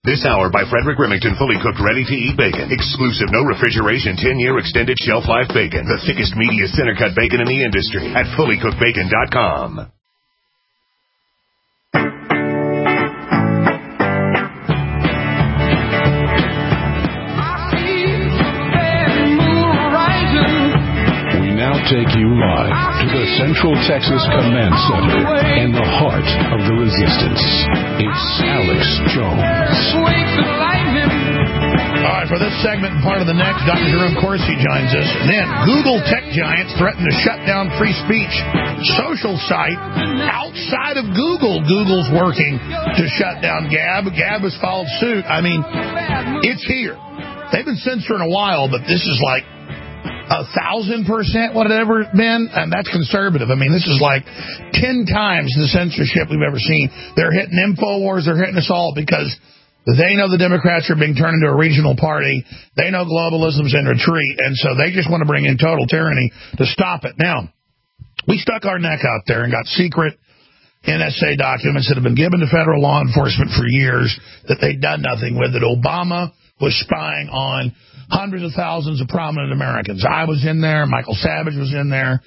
This hour by Frederick Remington, fully cooked, ready-to-eat bacon. Exclusive, no refrigeration, 10-year extended shelf life bacon. The thickest, meatiest, center-cut bacon in the industry at fullycookedbacon.com. Take you live to the Central Texas Command Center in the heart of the resistance. It's Alex Jones. All right, for this segment and part of the next, Dr. Jerome Corsi joins us. And then Google tech giants threaten to shut down free speech social site outside of Google. Google's working to shut down Gab. Gab has followed suit. I mean, it's here. They've been censoring a while, but this is like 1,000% whatever it's been, and that's conservative. I mean, this is like 10 times the censorship we've ever seen. They're hitting InfoWars, they're hitting us all because they know the Democrats are being turned into a regional party. They know globalism's in retreat, and so they just want to bring in total tyranny to stop it. Now, we stuck our neck out there and got secret NSA documents that have been given to federal law enforcement for years that they'd done nothing with, that Obama was spying on hundreds of thousands of prominent Americans. I was in there. Michael Savage was in there.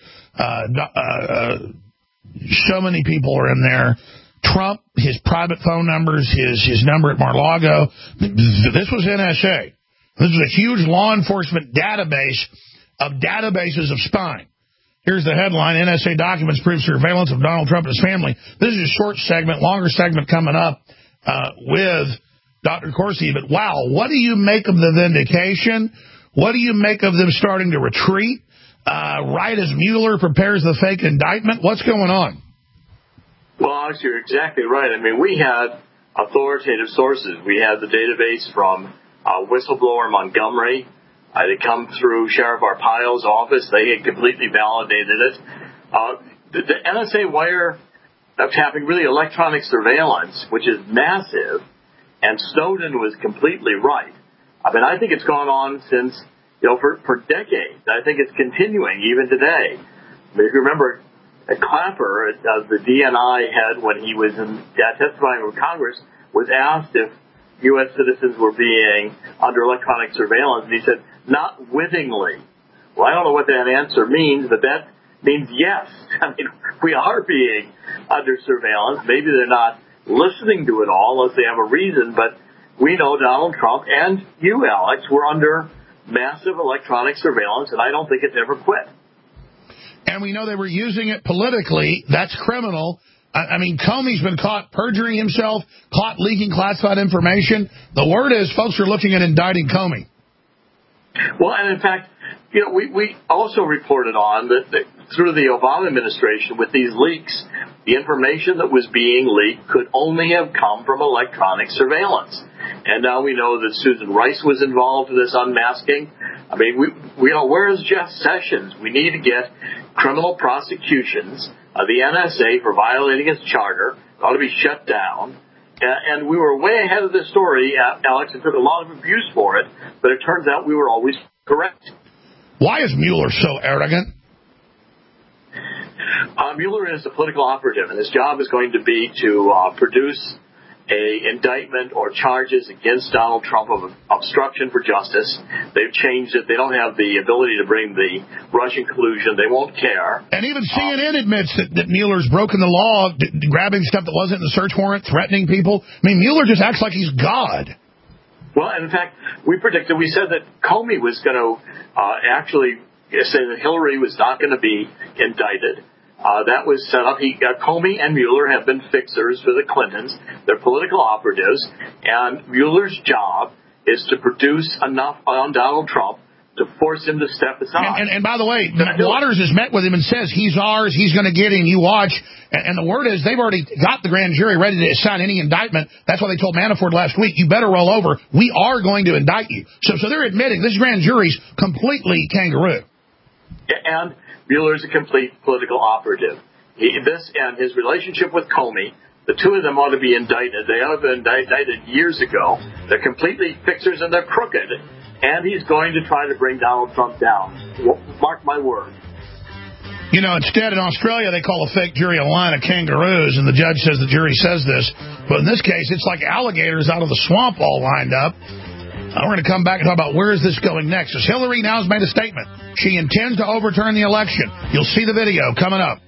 So many people are in there. Trump, his private phone numbers, his number at Mar-a-Lago. This was NSA. This was a huge law enforcement database of databases of spying. Here's the headline: NSA documents prove surveillance of Donald Trump and his family. This is a short segment, longer segment coming up with Dr. Corsi. But wow, what do you make of the vindication? What do you make of them starting to retreat right as Mueller prepares the fake indictment? What's going on? Well, Alex, you're exactly right. I mean, we had authoritative sources. We had the database from whistleblower Montgomery. It had come through Sheriff Arpaio's office. They had completely validated it. The NSA wiretapping, really electronic surveillance, which is massive, and Snowden was completely right. I mean, I think it's gone on since, for decades. I think it's continuing even today. I mean, if you remember, Clapper, the DNI head, when he was testifying with Congress, was asked if U.S. citizens were being under electronic surveillance, and he said, not wittingly. Well, I don't know what that answer means, but that means yes. I mean, we are being under surveillance. Maybe they're not listening to it all unless they have a reason, but we know Donald Trump and you, Alex, were under massive electronic surveillance, and I don't think it's ever quit. And we know they were using it politically. That's criminal. I mean, Comey's been caught perjuring himself, caught leaking classified information. The word is folks are looking at indicting Comey. Well, and in fact, we also reported on that through the Obama administration with these leaks, the information that was being leaked could only have come from electronic surveillance. And now we know that Susan Rice was involved in this unmasking. I mean, where is Jeff Sessions? We need to get criminal prosecutions of the NSA for violating its charter. It ought to be shut down. And we were way ahead of this story, Alex, and took a lot of abuse for it, but it turns out we were always correct. Why is Mueller so arrogant? Mueller is a political operative, and his job is going to be to produce a indictment or charges against Donald Trump of obstruction for justice. They've changed it. They don't have the ability to bring the Russian collusion. They won't care. And even CNN admits that Mueller's broken the law, grabbing stuff that wasn't in the search warrant, threatening people. I mean, Mueller just acts like he's God. Well, and in fact, we said that Comey was going to actually say that Hillary was not going to be indicted. That was set up. Comey and Mueller have been fixers for the Clintons. They're political operatives, and Mueller's job is to produce enough on Donald Trump to force him to step aside. And by the way, Waters has met with him and says, he's ours, he's going to get him, you watch. And the word is they've already got the grand jury ready to sign any indictment. That's why they told Manafort last week, you better roll over. We are going to indict you. So they're admitting this grand jury's completely kangaroo. And Mueller's a complete political operative. This and his relationship with Comey, the two of them ought to be indicted. They ought to have been indicted years ago. They're completely fixers and they're crooked. And he's going to try to bring Donald Trump down. Mark my word. Instead in Australia, they call a fake jury a line of kangaroos, and the judge says the jury says this But in this case, it's like alligators out of the swamp all lined up. We're going to come back and talk about where is this going next. As Hillary now has made a statement. She intends to overturn the election. You'll see the video coming up.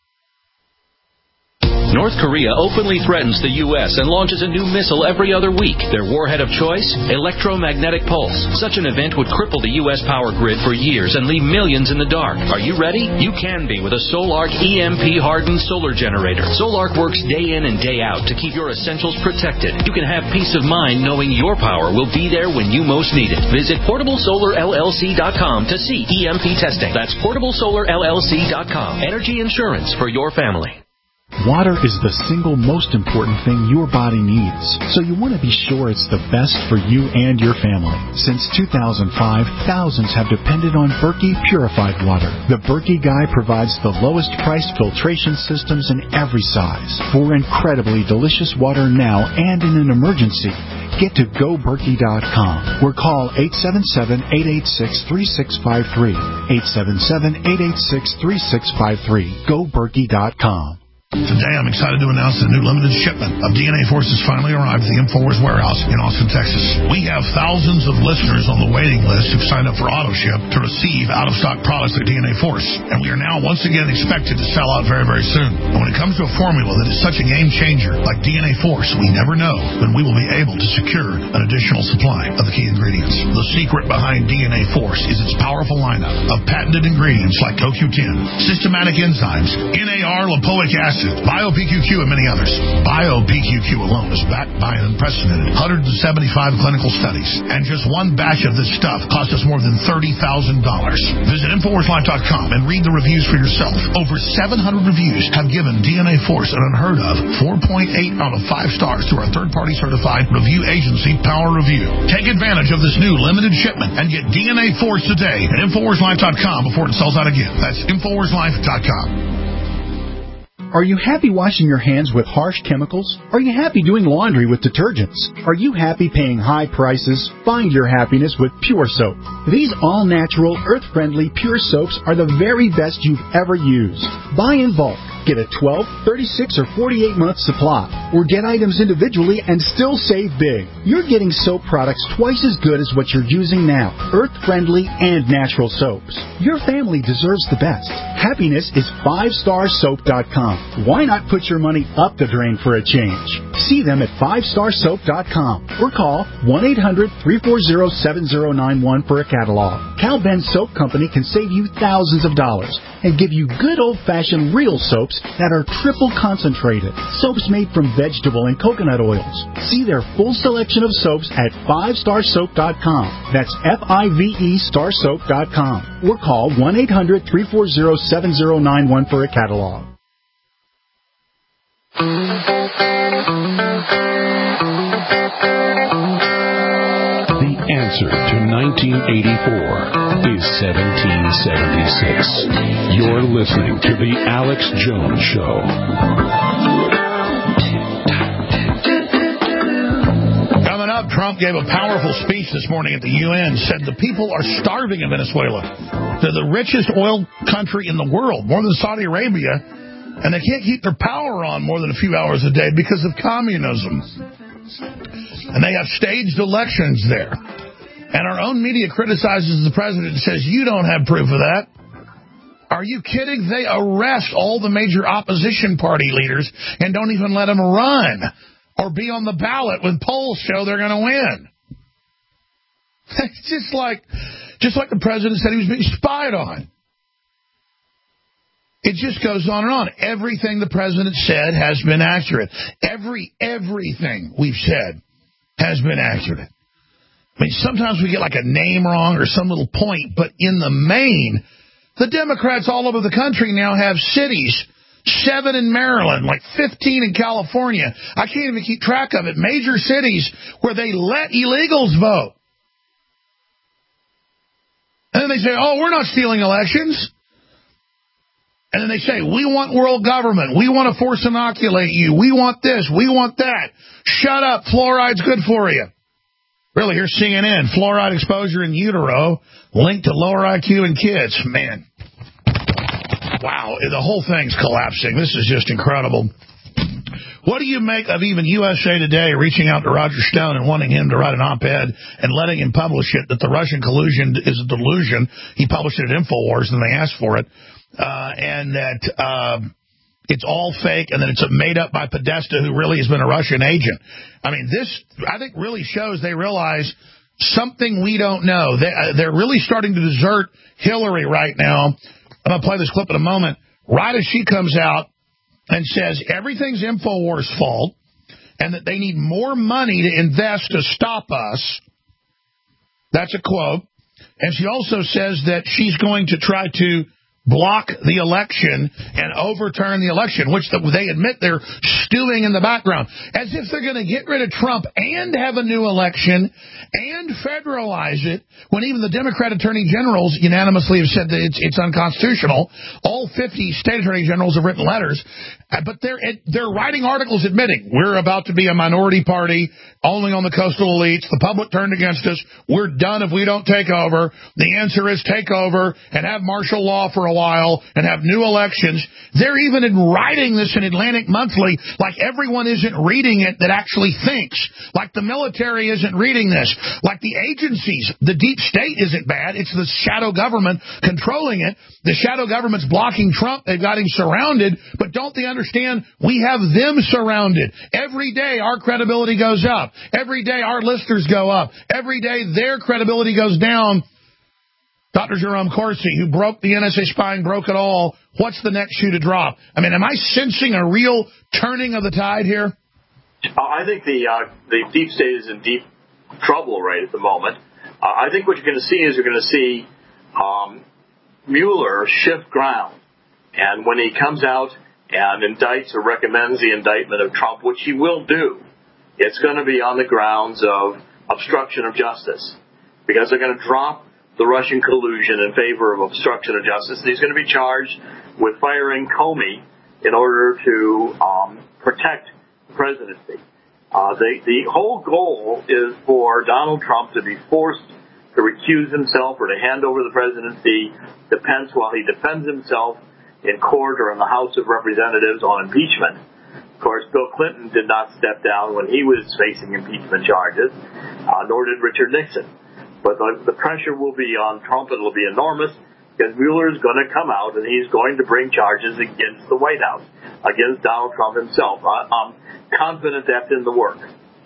North Korea openly threatens the U.S. and launches a new missile every other week. Their warhead of choice? Electromagnetic pulse. Such an event would cripple the U.S. power grid for years and leave millions in the dark. Are you ready? You can be with a Solarc EMP-hardened solar generator. Solarc works day in and day out to keep your essentials protected. You can have peace of mind knowing your power will be there when you most need it. Visit PortableSolarLLC.com to see EMP testing. That's PortableSolarLLC.com. Energy insurance for your family. Water is the single most important thing your body needs, so you want to be sure it's the best for you and your family. Since 2005, thousands have depended on Berkey purified water. The Berkey Guy provides the lowest price filtration systems in every size for incredibly delicious water now and in an emergency. Get to GoBerkey.com or call 877-886-3653. 877-886-3653. GoBerkey.com. Today, I'm excited to announce the new limited shipment of DNA Forces finally arrived at the InfoWars warehouse in Austin, Texas. We have thousands of listeners on the waiting list who've signed up for AutoShip to receive out-of-stock products like DNA Force, and we are now once again expected to sell out very, very soon. And when it comes to a formula that is such a game changer like DNA Force, we never know when we will be able to secure an additional supply of the key ingredients. The secret behind DNA Force is its powerful lineup of patented ingredients like CoQ10, systematic enzymes, NAR lipoic acid, BioPQQ, and many others. BioPQQ alone is backed by an unprecedented 175 clinical studies, and just one batch of this stuff cost us more than $30,000. Visit InfoWarsLife.com and read the reviews for yourself. Over 700 reviews have given DNA Force an unheard of 4.8 out of 5 stars through our third-party certified review agency, Power Review. Take advantage of this new limited shipment and get DNA Force today at InfoWarsLife.com before it sells out again. That's InfoWarsLife.com. Are you happy washing your hands with harsh chemicals? Are you happy doing laundry with detergents? Are you happy paying high prices? Find your happiness with Pure Soap. These all-natural, earth-friendly Pure Soaps are the very best you've ever used. Buy in bulk. Get a 12, 36, or 48-month supply. Or get items individually and still save big. You're getting soap products twice as good as what you're using now. Earth-friendly and natural soaps. Your family deserves the best. Happiness is 5starsoap.com. Why not put your money up the drain for a change? See them at 5starsoap.com or call 1-800-340-7091 for a catalog. Cal Ben Soap Company can save you thousands of dollars and give you good old-fashioned real soaps that are triple concentrated. Soaps made from vegetable and coconut oils. See their full selection of soaps at 5starsoap.com. That's F-I-V-E starsoap.com. Or call 1-800-340-7091 for a catalog. The answer to 1984 is 1776. You're listening to The Alex Jones Show. Coming up, Trump gave a powerful speech this morning at the UN, said the people are starving in Venezuela. They're the richest oil country in the world, more than Saudi Arabia, and they can't keep their power on more than a few hours a day because of communism. And they have staged elections there. And our own media criticizes the president and says, you don't have proof of that. Are you kidding? They arrest all the major opposition party leaders and don't even let them run or be on the ballot when polls show they're going to win. It's just like the president said he was being spied on. It just goes on and on. Everything the president said has been accurate. Everything we've said has been accurate. I mean, sometimes we get like a name wrong or some little point, but in the main, the Democrats all over the country now have cities, 7 in Maryland, like 15 in California. I can't even keep track of it. Major cities where they let illegals vote. And then they say, oh, we're not stealing elections. And then they say, we want world government. We want to force inoculate you. We want this. We want that. Shut up. Fluoride's good for you. Really, here's CNN. Fluoride exposure in utero linked to lower IQ in kids. Man. Wow. The whole thing's collapsing. This is just incredible. What do you make of even USA Today reaching out to Roger Stone and wanting him to write an op-ed and letting him publish it, that the Russian collusion is a delusion? He published it at InfoWars, and they asked for it, and that it's all fake, and that it's made up by Podesta, who really has been a Russian agent. I mean, this, I think, really shows they realize something we don't know. They're really starting to desert Hillary right now. I'm going to play this clip in a moment. Right as she comes out and says everything's InfoWars' fault and that they need more money to invest to stop us. That's a quote. And she also says that she's going to try to block the election and overturn the election, which they admit they're stewing in the background, as if they're going to get rid of Trump and have a new election and federalize it, when even the Democrat attorney generals unanimously have said that it's unconstitutional. All 50 state attorney generals have written letters, but they're writing articles admitting we're about to be a minority party only on the coastal elites. The public turned against us. We're done if we don't take over. The answer is take over and have martial law for a while and have new elections. They're even writing this in Atlantic Monthly, like everyone isn't reading it that actually thinks, like the military isn't reading this, like the agencies. The deep state isn't bad. It's the shadow government controlling it. The shadow government's blocking Trump. They've got him surrounded, but don't they understand we have them surrounded? Every day our credibility goes up. Every day our listeners go up. Every day their credibility goes down. Dr. Jerome Corsi, who broke the NSA spying, broke it all. What's the next shoe to drop? I mean, am I sensing a real turning of the tide here? I think the deep state is in deep trouble right at the moment. I think what you're going to see is you're going to see Mueller shift ground. And when he comes out and indicts or recommends the indictment of Trump, which he will do, it's going to be on the grounds of obstruction of justice, because they're going to drop the Russian collusion in favor of obstruction of justice. And he's going to be charged with firing Comey in order to protect the presidency. The whole goal is for Donald Trump to be forced to recuse himself or to hand over the presidency to Pence while he defends himself in court or in the House of Representatives on impeachment. Of course, Bill Clinton did not step down when he was facing impeachment charges, nor did Richard Nixon. But the pressure will be on Trump, and it will be enormous, because Mueller is going to come out and he's going to bring charges against the White House, against Donald Trump himself. I'm confident that's in the works.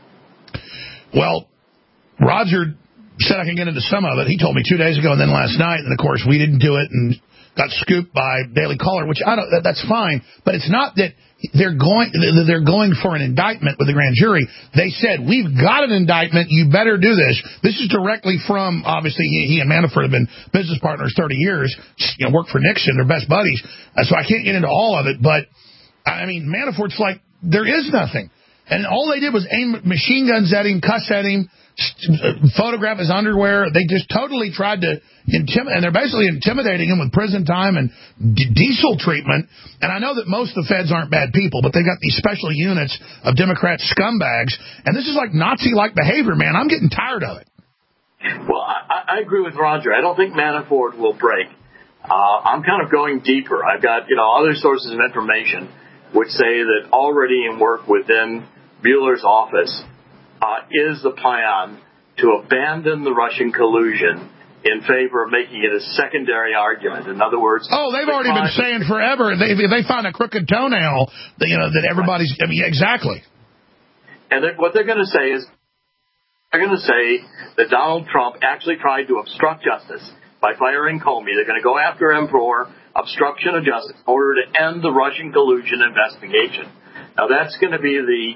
Well, Roger said I can get into some of it. He told me 2 days ago and then last night, and of course we didn't do it and got scooped by Daily Caller, which that's fine, but it's not that they're going for an indictment with the grand jury. They said, we've got an indictment, you better do this. This is directly from, obviously, he and Manafort have been business partners 30 years, worked for Nixon, they're best buddies, so I can't get into all of it, but, I mean, Manafort's like, there is nothing. And all they did was aim machine guns at him, cuss at him, photograph his underwear. They just totally tried to intimidate, and they're basically intimidating him with prison time and diesel treatment. And I know that most of the feds aren't bad people, but they've got these special units of Democrat scumbags, and this is like Nazi-like behavior, man. I'm getting tired of it. Well, I agree with Roger. I don't think Manafort will break. I'm kind of going deeper. I've got other sources of information which say that already in work within Mueller's office is the plan to abandon the Russian collusion in favor of making it a secondary argument. In other words... Oh, they've already been saying forever, if they find a crooked toenail, that everybody's... I mean, exactly. And what they're going to say is, they're going to say that Donald Trump actually tried to obstruct justice by firing Comey. They're going to go after him for obstruction of justice in order to end the Russian collusion investigation. Now, that's going to be the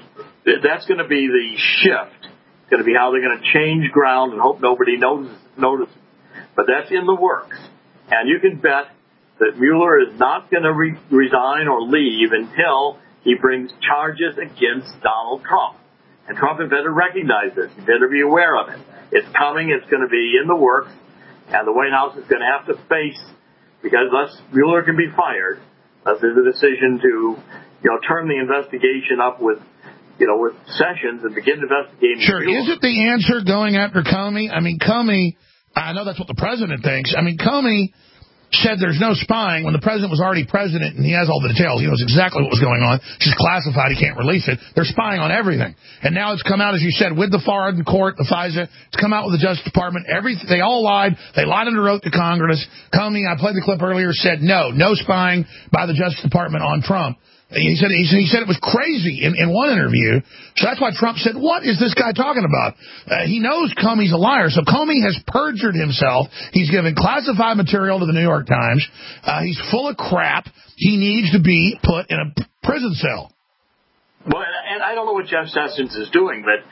shift. It's going to be how they're going to change ground and hope nobody notices. But that's in the works. And you can bet that Mueller is not going to resign or leave until he brings charges against Donald Trump. And Trump had better recognize this. He better be aware of it. It's coming. It's going to be in the works. And the White House is going to have to face, because unless Mueller can be fired, there's a decision to, turn the investigation up with Sessions and begin investigating. Sure. Mueller. Is it the answer going after Comey? I mean, Comey, I know that's what the president thinks. I mean, Comey said there's no spying when the president was already president and he has all the details. He knows exactly what was going on. It's just classified. He can't release it. They're spying on everything. And now it's come out, as you said, with the Farhad court, the FISA. It's come out with the Justice Department. They all lied. They lied under oath to Congress. Comey, I played the clip earlier, said no spying by the Justice Department on Trump. He said it was crazy in one interview. So that's why Trump said, what is this guy talking about? He knows Comey's a liar. So Comey has perjured himself. He's given classified material to the New York Times. He's full of crap. He needs to be put in a prison cell. Well, and I don't know what Jeff Sessions is doing, but,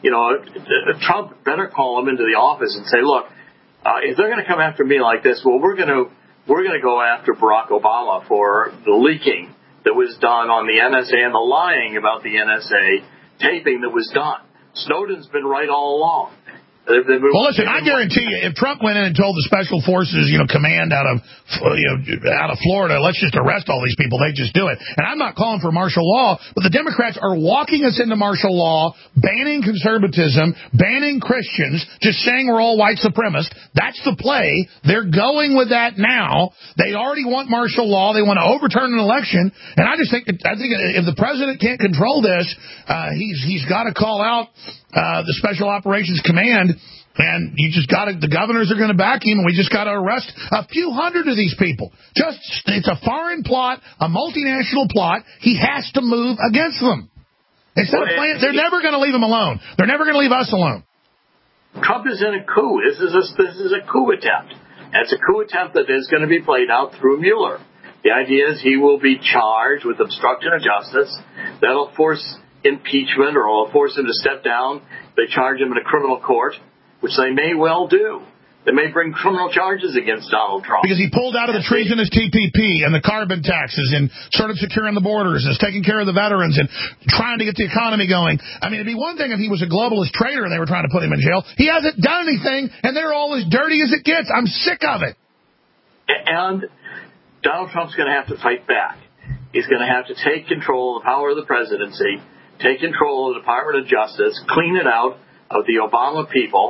Trump better call him into the office and say, look, if they're going to come after me like this, well, we're going to go after Barack Obama for the leaking that was done on the NSA and the lying about the NSA taping that was done. Snowden's been right all along. Well, listen, I guarantee you, if Trump went in and told the Special Forces, command out of Florida, let's just arrest all these people, they just do it. And I'm not calling for martial law, but the Democrats are walking us into martial law, banning conservatism, banning Christians, just saying we're all white supremacists. That's the play. They're going with that now. They already want martial law. They want to overturn an election. And I think if the president can't control this, he's got to call out the Special Operations Command, and the governors are going to back him, and we just got to arrest a few hundred of these people. It's a foreign plot, a multinational plot. He has to move against them. They're never going to leave him alone. They're never going to leave us alone. Trump is in a coup. This is a coup attempt. And it's a coup attempt that is going to be played out through Mueller. The idea is he will be charged with obstruction of justice. That'll force impeachment, or will force him to step down. They charge him in a criminal court, which they may well do. They may bring criminal charges against Donald Trump. Because he pulled out of the treasonous TPP and the carbon taxes and started securing the borders and is taking care of the veterans and trying to get the economy going. I mean, it'd be one thing if he was a globalist traitor and they were trying to put him in jail. He hasn't done anything, and they're all as dirty as it gets. I'm sick of it. And Donald Trump's going to have to fight back. He's going to have to take control of the power of the presidency, take control of the Department of Justice, clean it out of the Obama people,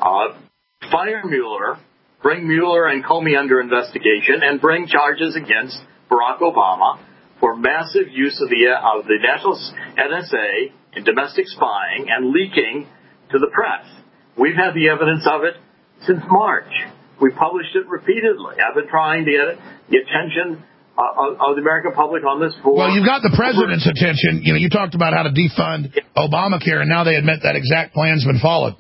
fire Mueller, bring Mueller and Comey under investigation, and bring charges against Barack Obama for massive use of the national NSA in domestic spying and leaking to the press. We've had the evidence of it since March. We published it repeatedly. I've been trying to get the attention of the American public on this. Well, you've got the president's attention. You talked about how to defund Obamacare, and now they admit that exact plan's been followed.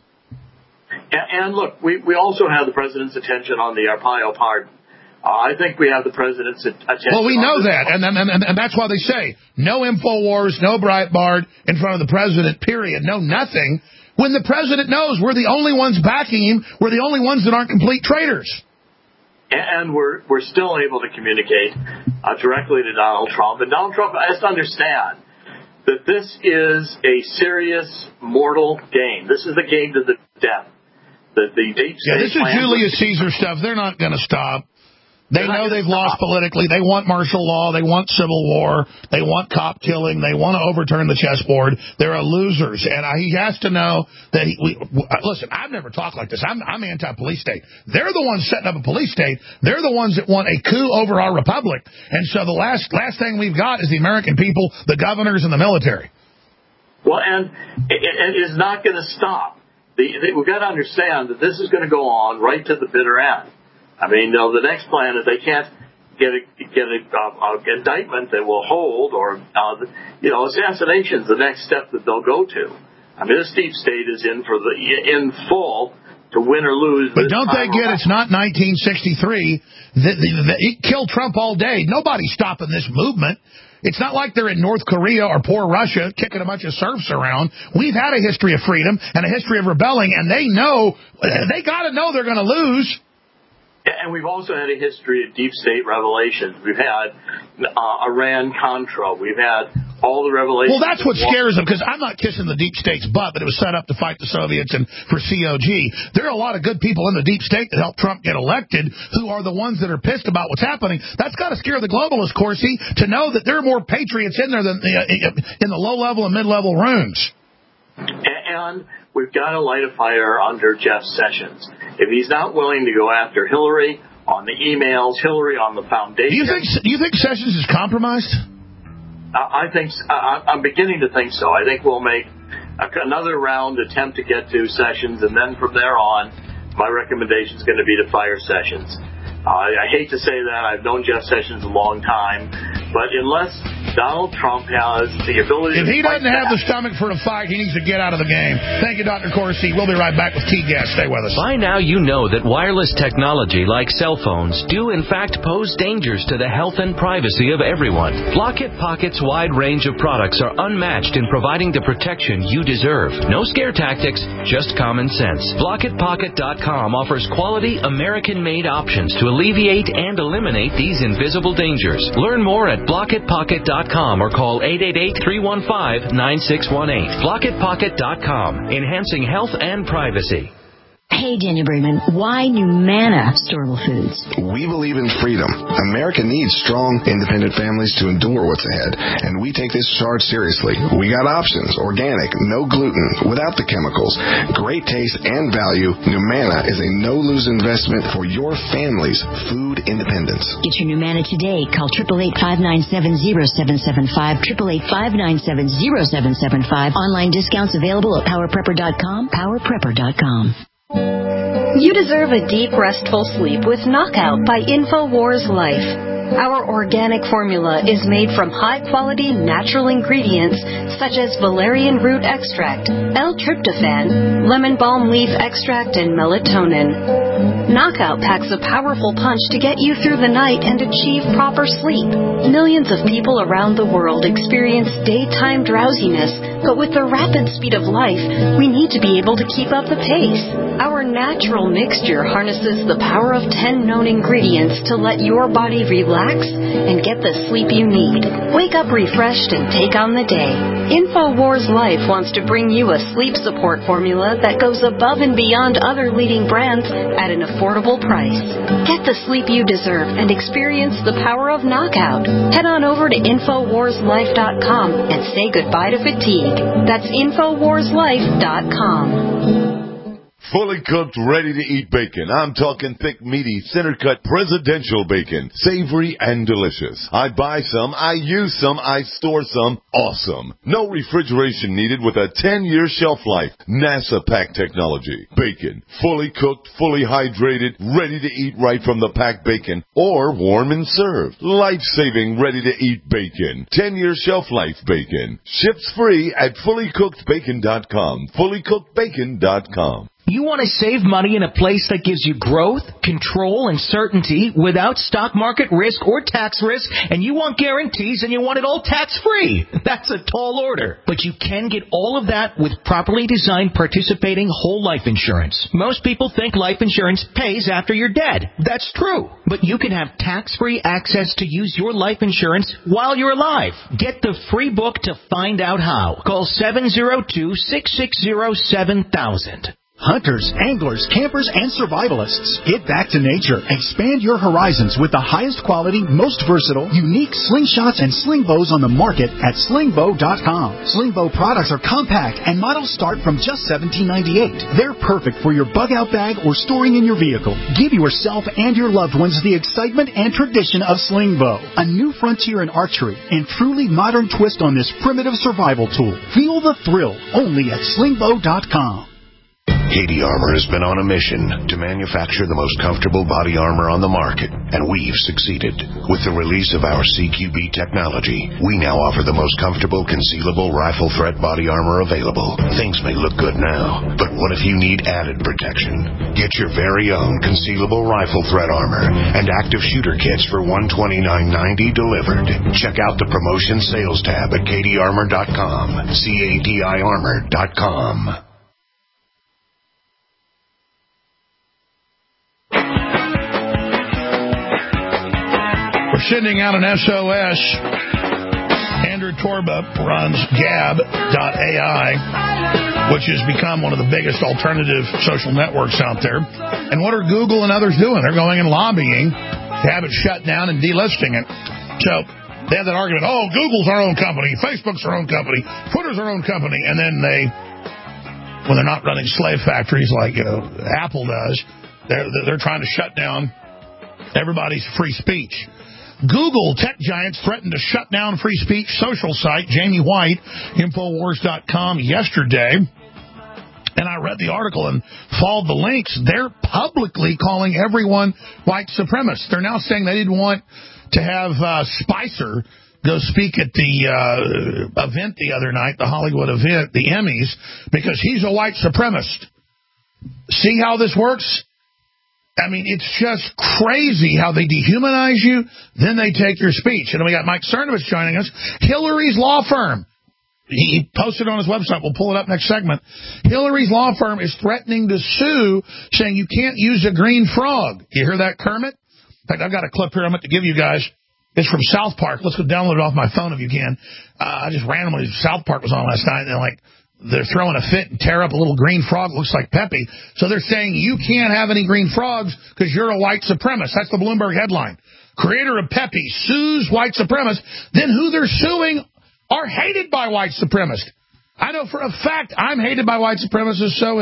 And look, we also have the president's attention on the Arpaio pardon. I think we have the president's attention. Well, we know that, and that's why they say no InfoWars, no Breitbart in front of the president, period, no nothing, when the president knows we're the only ones backing him, we're the only ones that aren't complete traitors. And we're still able to communicate directly to Donald Trump. And Donald Trump has to understand that this is a serious mortal game. This is a game to the death. The deep state. This is Julius Caesar stuff. They're not going to stop. They know they've lost politically. They want martial law. They want civil war. They want cop killing. They want to overturn the chessboard. They're losers. And he has to know that listen, I've never talked like this. I'm anti-police state. They're the ones setting up a police state. They're the ones that want a coup over our republic. And so the last thing we've got is the American people, the governors, and the military. Well, and it is not going to stop. We've got to understand that this is going to go on right to the bitter end. I mean, the next plan is they can't get an indictment that will hold, or assassination's the next step that they'll go to. I mean, this deep state is in full to win or lose. But don't they get it's not 1963? It killed Trump all day. Nobody's stopping this movement. It's not like they're in North Korea or poor Russia kicking a bunch of serfs around. We've had a history of freedom and a history of rebelling, and they got to know they're going to lose. And we've also had a history of deep state revelations. We've had Iran-Contra. We've had all the revelations. Well, that's what scares them, because I'm not kissing the deep state's butt, but it was set up to fight the Soviets and for COG. There are a lot of good people in the deep state that helped Trump get elected who are the ones that are pissed about what's happening. That's got to scare the globalists, Corsi, to know that there are more patriots in there than in the low-level and mid-level rooms. And we've got to light a fire under Jeff Sessions. If he's not willing to go after Hillary on the emails, Hillary on the foundation. Do you think Sessions is compromised? I think I'm beginning to think so. I think we'll make another round attempt to get to Sessions, and then from there on, my recommendation is going to be to fire Sessions. I hate to say that. I've known Jeff Sessions a long time, but unless Donald Trump has the ability if he doesn't have the stomach for a fight, he needs to get out of the game. Thank you, Dr. Corsi. We'll be right back with T-Gas. Stay with us. By now you know that wireless technology like cell phones do in fact pose dangers to the health and privacy of everyone. Block It Pocket's wide range of products are unmatched in providing the protection you deserve. No scare tactics, just common sense. BlockItPocket.com offers quality American-made options to alleviate and eliminate these invisible dangers. Learn more at BlockItPocket.com or call 888-315-9618. BlockItPocket.com, enhancing health and privacy. Hey, Daniel Bergman, why Numana Storable Foods? We believe in freedom. America needs strong, independent families to endure what's ahead, and we take this charge seriously. We got options: organic, no gluten, without the chemicals, great taste and value. Numana is a no-lose investment for your family's food independence. Get your Numana today. Call 888-597-0775, 888-597-0775. Online discounts available at PowerPrepper.com, PowerPrepper.com. You deserve a deep, restful sleep with Knockout by InfoWars Life. Our organic formula is made from high-quality natural ingredients such as valerian root extract, L-tryptophan, lemon balm leaf extract, and melatonin. Knockout packs a powerful punch to get you through the night and achieve proper sleep. Millions of people around the world experience daytime drowsiness, but with the rapid speed of life, we need to be able to keep up the pace. Our natural mixture harnesses the power of 10 known ingredients to let your body relax and get the sleep you need. Wake up refreshed and take on the day. InfoWars Life wants to bring you a sleep support formula that goes above and beyond other leading brands at an affordable price. Get the sleep you deserve and experience the power of Knockout. Head on over to InfoWarsLife.com and say goodbye to fatigue. That's InfoWarsLife.com. Fully cooked, ready-to-eat bacon. I'm talking thick, meaty, center-cut presidential bacon. Savory and delicious. I buy some, I use some, I store some. Awesome. No refrigeration needed with a 10-year shelf life. NASA pack technology. Bacon. Fully cooked, fully hydrated, ready to eat right from the packed bacon. Or warm and served. Life-saving, ready-to-eat bacon. 10-year shelf life bacon. Ships free at fullycookedbacon.com. Fullycookedbacon.com. You want to save money in a place that gives you growth, control, and certainty without stock market risk or tax risk, and you want guarantees and you want it all tax-free. That's a tall order. But you can get all of that with properly designed participating whole life insurance. Most people think life insurance pays after you're dead. That's true. But you can have tax-free access to use your life insurance while you're alive. Get the free book to find out how. Call 702-660-7000. Hunters, anglers, campers, and survivalists. Get back to nature. Expand your horizons with the highest quality, most versatile, unique slingshots and sling bows on the market at slingbow.com. Slingbow products are compact and models start from just $17.98. They're perfect for your bug-out bag or storing in your vehicle. Give yourself and your loved ones the excitement and tradition of Slingbow, a new frontier in archery and truly modern twist on this primitive survival tool. Feel the thrill only at slingbow.com. Cady Armor has been on a mission to manufacture the most comfortable body armor on the market, and we've succeeded. With the release of our CQB technology, we now offer the most comfortable concealable rifle threat body armor available. Things may look good now, but what if you need added protection? Get your very own concealable rifle threat armor and active shooter kits for $129.90 delivered. Check out the promotion sales tab at CadyArmor.com, CADIarmor.com. We're sending out an SOS. Andrew Torba runs Gab.ai, which has become one of the biggest alternative social networks out there. And what are Google and others doing? They're going and lobbying to have it shut down and delisting it. So they have that argument, oh, Google's our own company, Facebook's our own company, Twitter's our own company. And then when they're not running slave factories like Apple does, they're trying to shut down Everybody's free speech. Google tech giants threatened to shut down free speech social site. Jamie White, Infowars.com yesterday. And I read the article and followed the links. They're publicly calling everyone white supremacist. They're now saying they didn't want to have Spicer go speak at the event the other night, the Hollywood event, the Emmys, because he's a white supremacist. See how this works? I mean, it's just crazy how they dehumanize you, then they take your speech. And we got Mike Cernovich joining us. Hillary's law firm. He posted on his website. We'll pull it up next segment. Hillary's law firm is threatening to sue, saying you can't use a green frog. You hear that, Kermit? In fact, I've got a clip here I'm going to give you guys. It's from South Park. Let's go download it off my phone if you can. I just randomly, South Park was on last night, and they're throwing a fit and tear up a little green frog that looks like Pepe. So they're saying you can't have any green frogs because you're a white supremacist. That's the Bloomberg headline. Creator of Pepe sues white supremacists. Then who they're suing are hated by white supremacists. I know for a fact I'm hated by white supremacists. So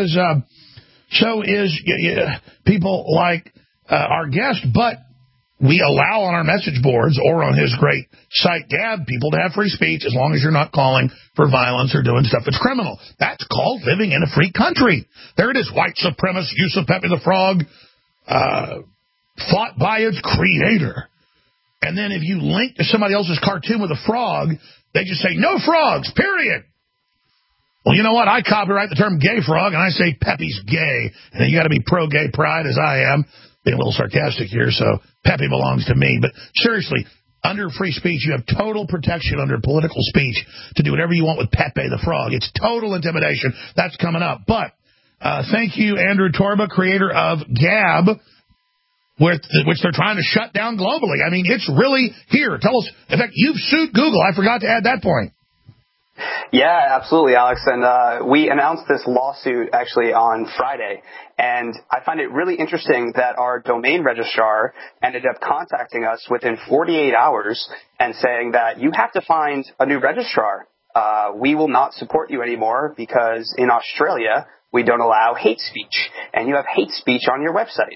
is people like our guest. But we allow on our message boards or on his great site Gab people to have free speech as long as you're not calling for violence or doing stuff that's criminal. That's called living in a free country. There it is, white supremacist use of Pepe the Frog, fought by its creator. And then if you link to somebody else's cartoon with a frog, they just say, no frogs, period. Well, you know what? I copyright the term gay frog, and I say Pepe's gay. And then you got to be pro-gay pride, as I am. Being a little sarcastic here, so Pepe belongs to me. But seriously, under free speech, you have total protection under political speech to do whatever you want with Pepe the Frog. It's total intimidation. That's coming up. But thank you, Andrew Torba, creator of Gab, which they're trying to shut down globally. I mean, it's really here. Tell us. In fact, you've sued Google. I forgot to add that point. Yeah, absolutely, Alex. And we announced this lawsuit actually on Friday. And I find it really interesting that our domain registrar ended up contacting us within 48 hours and saying that you have to find a new registrar. We will not support you anymore because in Australia, we don't allow hate speech. And you have hate speech on your website.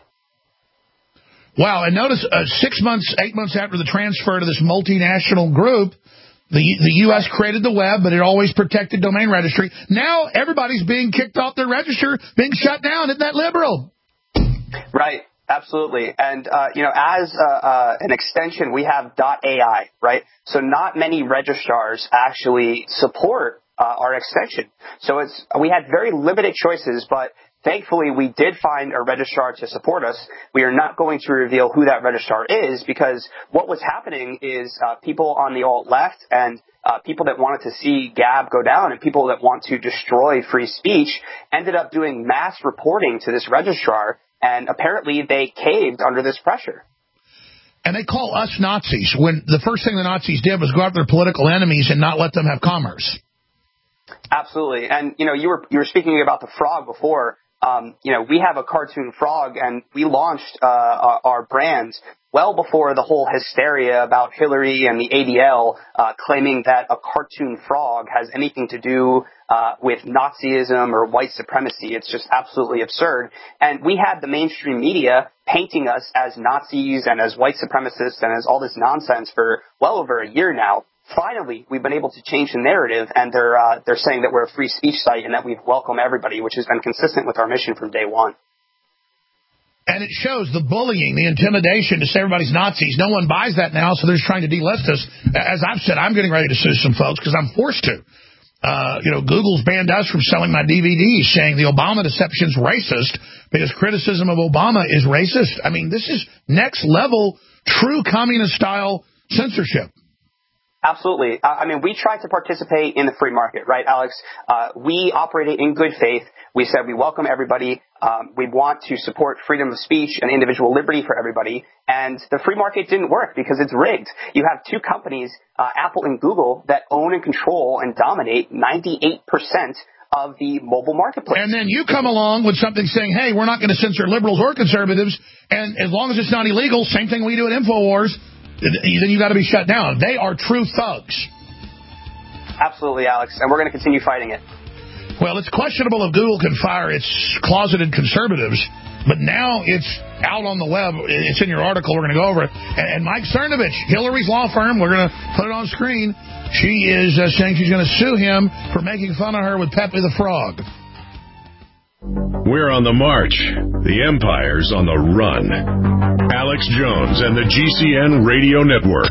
Wow. And notice 8 months after the transfer to this multinational group, the U.S. created the web, but it always protected domain registry. Now everybody's being kicked off their register, being shut down. Isn't that liberal? Right. Absolutely. And, as an extension, we have .ai, right? So not many registrars actually support our extension. So we had very limited choices, but thankfully, we did find a registrar to support us. We are not going to reveal who that registrar is because what was happening is people on the alt-left and people that wanted to see Gab go down and people that want to destroy free speech ended up doing mass reporting to this registrar, and apparently they caved under this pressure. And they call us Nazis when the first thing the Nazis did was go after their political enemies and not let them have commerce. Absolutely. And, you were speaking about the frog before. We have a cartoon frog, and we launched our brand well before the whole hysteria about Hillary and the ADL claiming that a cartoon frog has anything to do with Nazism or white supremacy. It's just absolutely absurd. And we had the mainstream media painting us as Nazis and as white supremacists and as all this nonsense for well over a year now. Finally, we've been able to change the narrative, and they're saying that we're a free speech site and that we welcome everybody, which has been consistent with our mission from day one. And it shows the bullying, the intimidation to say everybody's Nazis. No one buys that now, so they're just trying to delist us. As I've said, I'm getting ready to sue some folks because I'm forced to. Google's banned us from selling my DVDs, saying the Obama deception's racist because criticism of Obama is racist. I mean, this is next level, true communist-style censorship. Absolutely. We tried to participate in the free market, right, Alex? We operated in good faith. We said we welcome everybody. We want to support freedom of speech and individual liberty for everybody. And the free market didn't work because it's rigged. You have two companies, Apple and Google, that own and control and dominate 98% of the mobile marketplace. And then you come along with something saying, hey, we're not going to censor liberals or conservatives. And as long as it's not illegal, same thing we do at InfoWars, then you got to be shut down. They are true thugs. Absolutely, Alex, and we're going to continue fighting it. Well, it's questionable if Google can fire its closeted conservatives, but now it's out on the web. It's in your article. We're going to go over it. And Mike Cernovich, Hillary's law firm, we're going to put it on screen. She is saying she's going to sue him for making fun of her with Pepe the Frog. We're on the march. The empire's on the run. Alex Jones and the GCN Radio Network.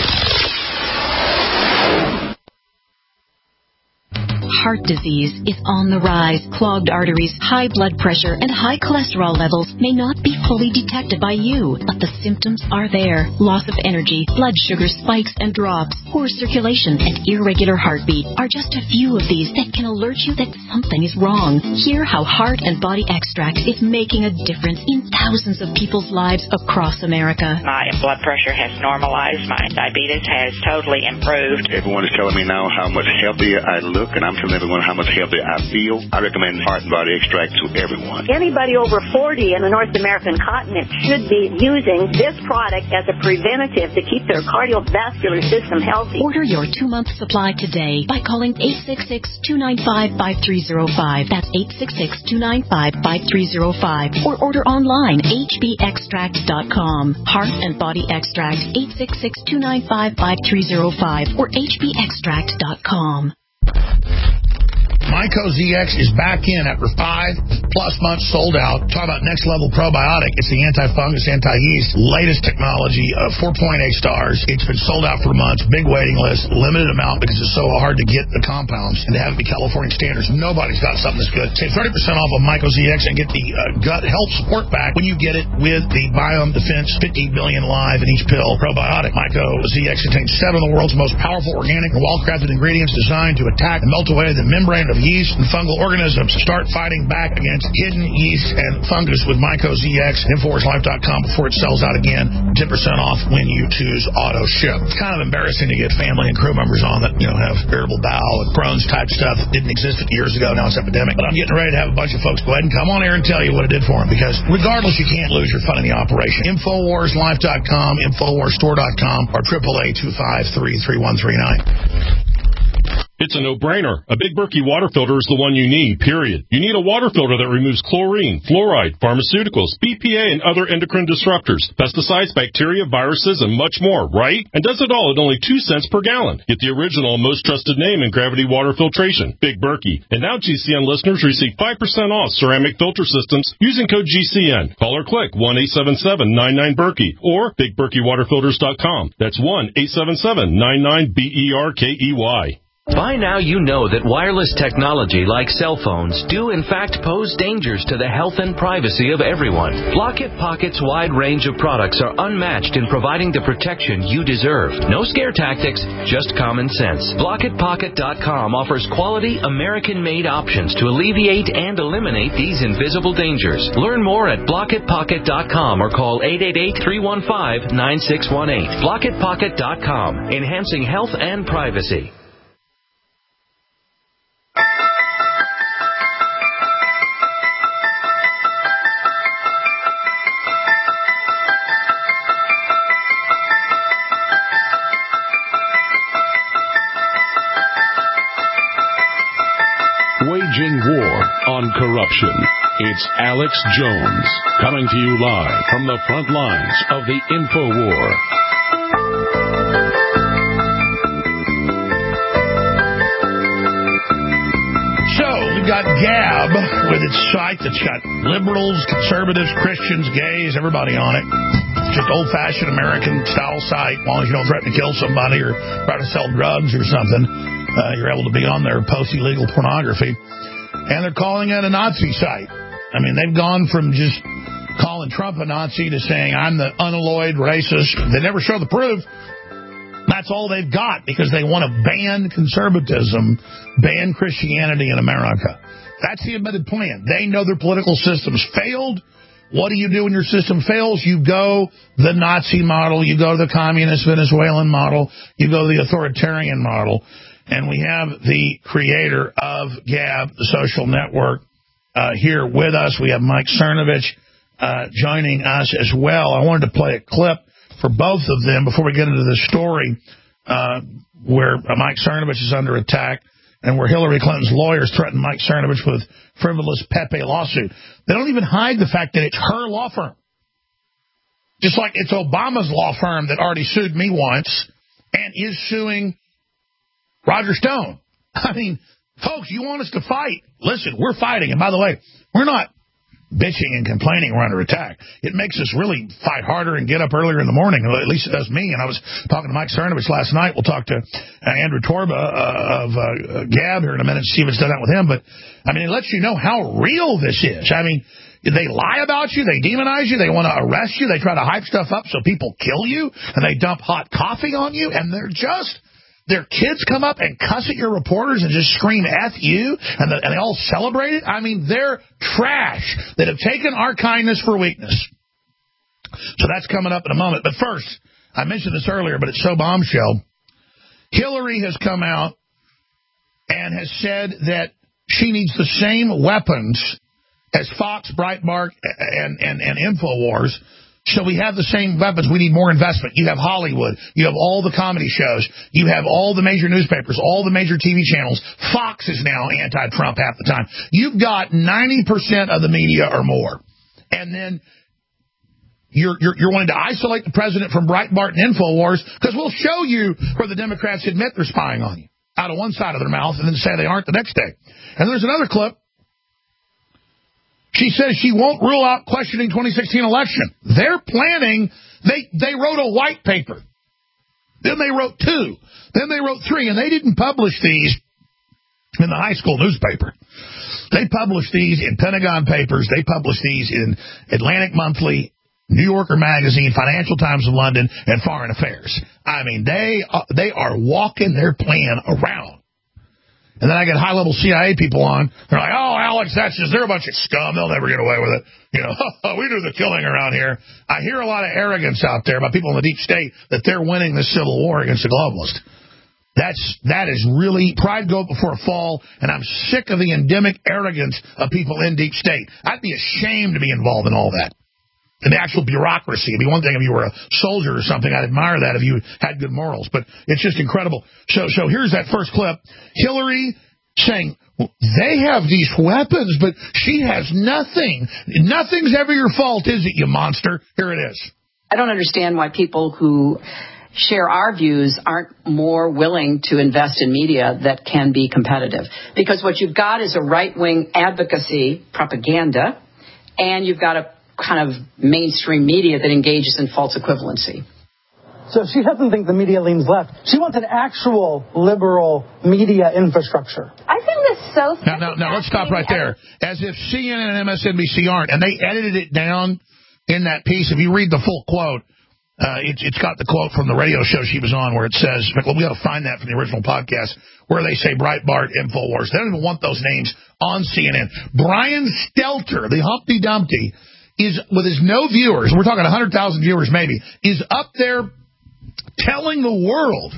Heart disease is on the rise. Clogged arteries, high blood pressure, and high cholesterol levels may not be fully detected by you, but the symptoms are there. Loss of energy, blood sugar spikes and drops, poor circulation, and irregular heartbeat are just a few of these that can alert you that something is wrong. Hear how Heart and Body Extract is making a difference in thousands of people's lives across America. My blood pressure has normalized. My diabetes has totally improved. Everyone is telling me now how much healthier I look, and I'm telling everyone how much healthier I feel. I recommend Heart and Body Extract to everyone. Anybody over 40 in the North American continent should be using this product as a preventative to keep their cardiovascular system healthy. Order your 2-month supply today by calling 866-295-5305. That's 866-295-5305. Or order online, hbextract.com. Heart and Body Extract, 866-295-5305 or hbextract.com. Myco ZX is back in after 5+ months sold out. Talk about next level probiotic. It's the anti-fungus, anti-yeast, latest technology, 4.8 stars. It's been sold out for months, big waiting list, limited amount because it's so hard to get the compounds and to have it be California standards. Nobody's got something that's good. Save 30% off of Myco ZX and get the gut health support back when you get it with the Biome Defense 50 billion live in each pill probiotic. Myco ZX contains 7 of the world's most powerful organic and well-crafted ingredients designed to attack and melt away the membrane of yeast and fungal organisms. Start fighting back against hidden yeast and fungus with Myco ZX at InfoWarsLife.com before it sells out again. 10% off when you choose auto ship. It's kind of embarrassing to get family and crew members on that, have irritable bowel and Crohn's type stuff that didn't exist 50 years ago. Now it's epidemic. But I'm getting ready to have a bunch of folks go ahead and come on air and tell you what it did for them, because regardless, you can't lose your fun in the operation. InfoWarsLife.com, InfoWarsStore.com, or 888-253-3139. It's a no-brainer. A Big Berkey water filter is the one you need, period. You need a water filter that removes chlorine, fluoride, pharmaceuticals, BPA, and other endocrine disruptors, pesticides, bacteria, viruses, and much more, right? And does it all at only 2 cents per gallon. Get the original, most trusted name in gravity water filtration, Big Berkey. And now GCN listeners receive 5% off ceramic filter systems using code GCN. Call or click 1-877-99-BERKEY or BigBerkeyWaterFilters.com. That's 1-877-99-BERKEY. By now you know that wireless technology like cell phones do in fact pose dangers to the health and privacy of everyone. Blockit Pocket's wide range of products are unmatched in providing the protection you deserve. No scare tactics, just common sense. BlockitPocket.com offers quality American-made options to alleviate and eliminate these invisible dangers. Learn more at BlockitPocket.com or call 888-315-9618. BlockitPocket.com, enhancing health and privacy. Waging war on corruption. It's Alex Jones, coming to you live from the front lines of the InfoWar. So, we've got Gab with its site that's got liberals, conservatives, Christians, gays, everybody on it. Just old-fashioned American-style site. As long as you don't threaten to kill somebody or try to sell drugs or something, you're able to be on there, post illegal pornography. And they're calling it a Nazi site. I mean, they've gone from just calling Trump a Nazi to saying, I'm the unalloyed racist. They never show the proof. That's all they've got, because they want to ban conservatism, ban Christianity in America. That's the admitted plan. They know their political systems failed. What do you do when your system fails? You go the Nazi model. You go the communist Venezuelan model. You go the authoritarian model. And we have the creator of Gab, the social network, here with us. We have Mike Cernovich joining us as well. I wanted to play a clip for both of them before we get into the story where Mike Cernovich is under attack and where Hillary Clinton's lawyers threatened Mike Cernovich with frivolous Pepe lawsuit. They don't even hide the fact that it's her law firm. Just like it's Obama's law firm that already sued me once and is suing Roger Stone. I mean, folks, you want us to fight? Listen, we're fighting. And by the way, we're not bitching and complaining we're under attack. It makes us really fight harder and get up earlier in the morning. At least it does me. And I was talking to Mike Cernovich last night. We'll talk to Andrew Torba of Gab here in a minute to see if it's done that with him. But, I mean, it lets you know how real this is. I mean, they lie about you. They demonize you. They want to arrest you. They try to hype stuff up so people kill you. And they dump hot coffee on you. And their kids come up and cuss at your reporters and just scream F you, and they all celebrate it. I mean, they're trash that have taken our kindness for weakness. So that's coming up in a moment. But first, I mentioned this earlier, but it's so bombshell. Hillary has come out and has said that she needs the same weapons as Fox, Breitbart, and InfoWars. So we have the same weapons. We need more investment. You have Hollywood. You have all the comedy shows. You have all the major newspapers, all the major TV channels. Fox is now anti-Trump half the time. You've got 90% of the media or more. And then you're wanting to isolate the president from Breitbart and InfoWars because we'll show you where the Democrats admit they're spying on you out of one side of their mouth and then say they aren't the next day. And there's another clip. She says she won't rule out questioning 2016 election. They're planning. They wrote a white paper. Then they wrote 2. Then they wrote 3. And they didn't publish these in the high school newspaper. They published these in Pentagon Papers. They published these in Atlantic Monthly, New Yorker Magazine, Financial Times of London, and Foreign Affairs. I mean, they are walking their plan around. And then I get high-level CIA people on. They're like, oh, Alex, they're a bunch of scum. They'll never get away with it. You know, we do the killing around here. I hear a lot of arrogance out there by people in the deep state that they're winning this civil war against the globalists. That is really pride go before a fall, and I'm sick of the endemic arrogance of people in deep state. I'd be ashamed to be involved in all that. And the actual bureaucracy. It'd be one thing if you were a soldier or something. I'd admire that if you had good morals. But it's just incredible. So here's that first clip. Hillary saying, well, they have these weapons, but she has nothing. Nothing's ever your fault, is it, you monster? Here it is. I don't understand why people who share our views aren't more willing to invest in media that can be competitive. Because what you've got is a right-wing advocacy propaganda, and you've got a kind of mainstream media that engages in false equivalency. So she doesn't think the media leans left. She wants an actual liberal media infrastructure. I think that's so simple. Now, let's stop right there. As if CNN and MSNBC aren't. And they edited it down in that piece. If you read the full quote, it's got the quote from the radio show she was on where it says, well, we got to find that from the original podcast, where they say Breitbart, InfoWars. They don't even want those names on CNN. Brian Stelter, the Humpty Dumpty, is, with his no viewers, we're talking 100,000 viewers maybe, is up there telling the world